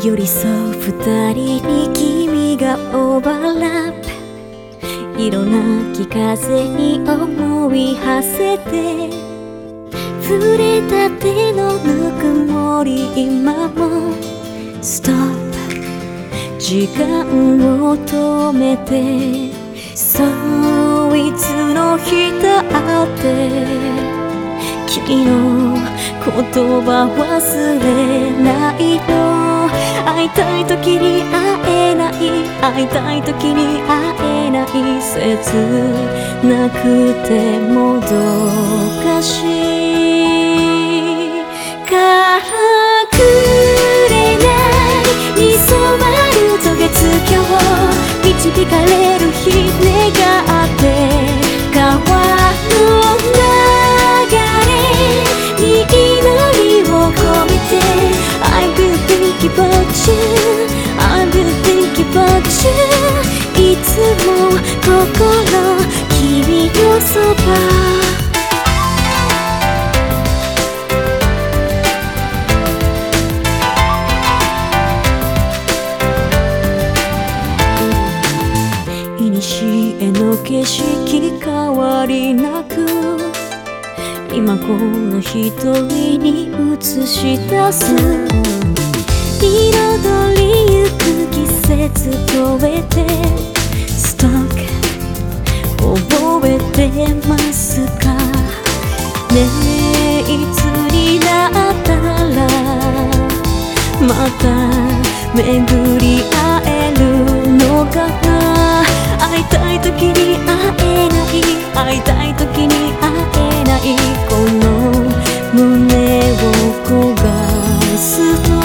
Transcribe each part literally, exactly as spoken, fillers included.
寄り添う二人に君がオーバーラップ、色なき風に思い馳せて、触れた手のぬくもり今もストップ、時間を止めて、そういつの日だって君の言葉忘れないの。会いたい時に会えない、会いたい時に会えない、切なくてもどかしい。隠れないに染まる渡月橋、導かれる日願って川の流れに祈りを込めて、 I will think about you, I will think about you、 いつも心君のそば。古の景色変わりなく、今この瞳に映し出す、彩りゆく季節超えてストック覚えてますかね。えいつになったらまた巡り会えるのかな。会いたい時に会えない、会いたい時に会えない、この胸を焦がすと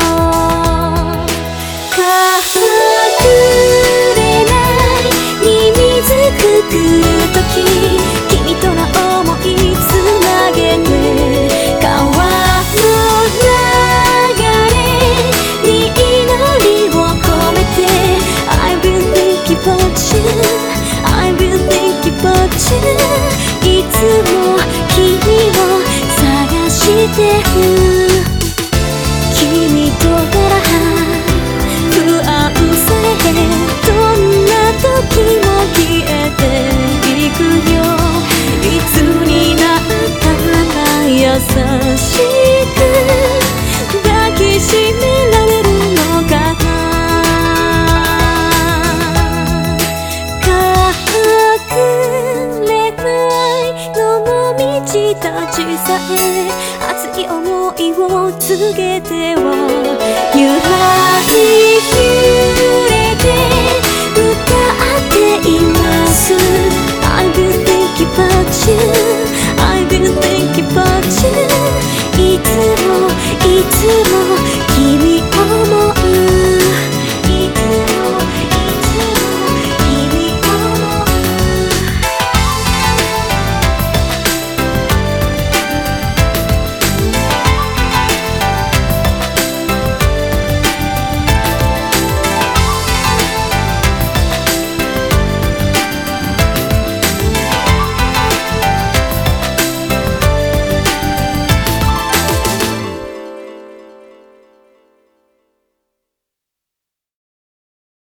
隠れないに水くくる時、君との想いつなげて、川の流れに祈りを込めて、 I will think about you, I will think about you、 いつも君を探してる。君となら不安さえどんな時も消えていくよ。いつになったら優しく抱きしめられるのかな。たちさえ熱い思いを告げては揺らぎ揺れて歌っています。 I will think about you, I will think about you、 いつもいつも